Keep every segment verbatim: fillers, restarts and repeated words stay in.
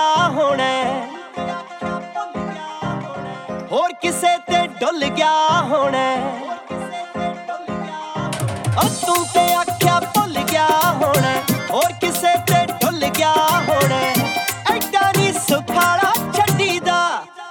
ਹੋਣਾ, ਹੋਰ ਕਿਸੇ ਤੇ ਡੁੱਲ ਗਿਆ ਹੋਣਾ। ਉਹ ਤੂੰ ਤੇ ਆਖਿਆ ਭੁੱਲ ਗਿਆ ਹੋਣਾ, ਹੋਰ ਕਿਸੇ ਤੇ ਡੁੱਲ ਗਿਆ ਹੋਣਾ। ਐਡਾ ਨੀ ਸੁਖਾਲਾ ਛੱਡੀ ਦਾ,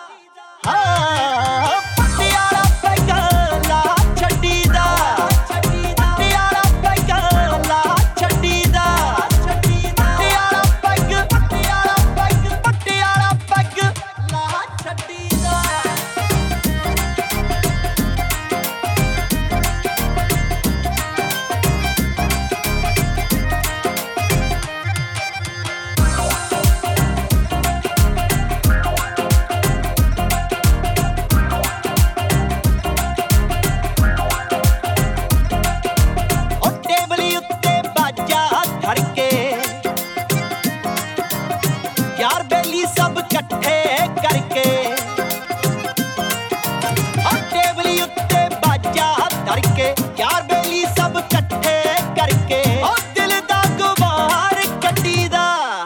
ਹਾਂ ਪਟਿਆਲਾ ਪੈਗਾ ਲਾ ਛੱਡੀ ਦਾ, ਪਟਿਆਲਾ ਪੈਗਾ ਲਾ ਛੱਡੀ ਦਾ, Patiala peg Patiala peg Patiala peg ਲਾ ਛੱਡੀ ਦਾ। यार बेली सब कट्ठे करके टेबली उत्ते बाजा धरके, यार बेली सब कट्ठे करके दिल दा गुबार कड्डी दा।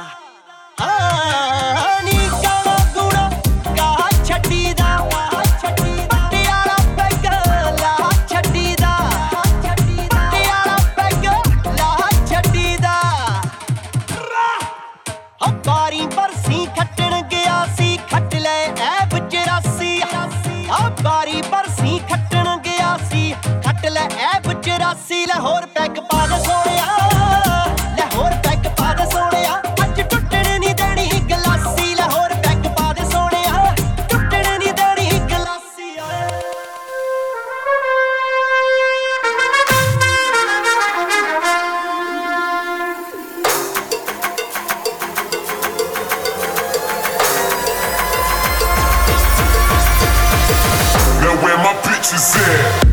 हाँ नी गाना गुणा गा छड्डी दा, पटियाला पैग ला छड्डी दा, पटियाला पैग ला छड्डी दा। बारी बरसी खट्टण गया सी, खट ले ऐब चौरासी। बारी बरसी खट्टण गया सी, खट ले ऐब चौरासी। लाहौर पैग पा दे सोहणिया, लाहौर पैग पा दे सोहणिया, अज टुटण नी देनी गलासी। लाहौर पैग पा दे सोहणिया, टुटण नी देनी गलासी। Where my bitches at?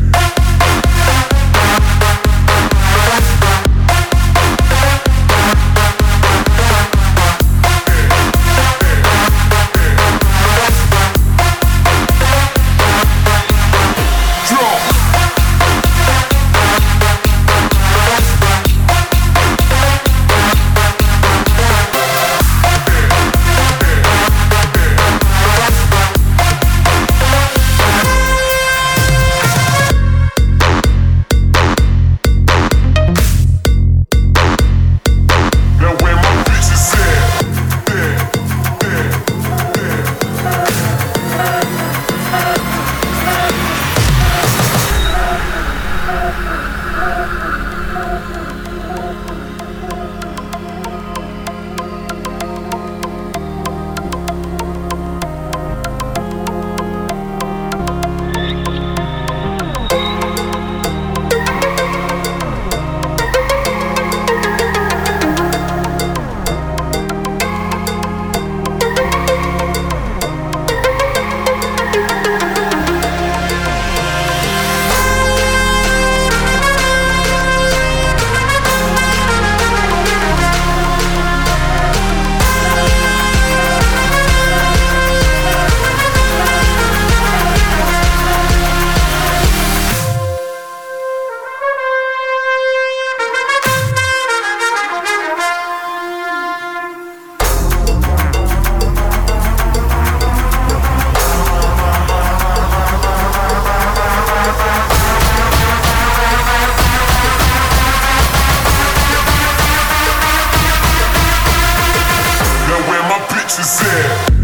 Where my bitches at?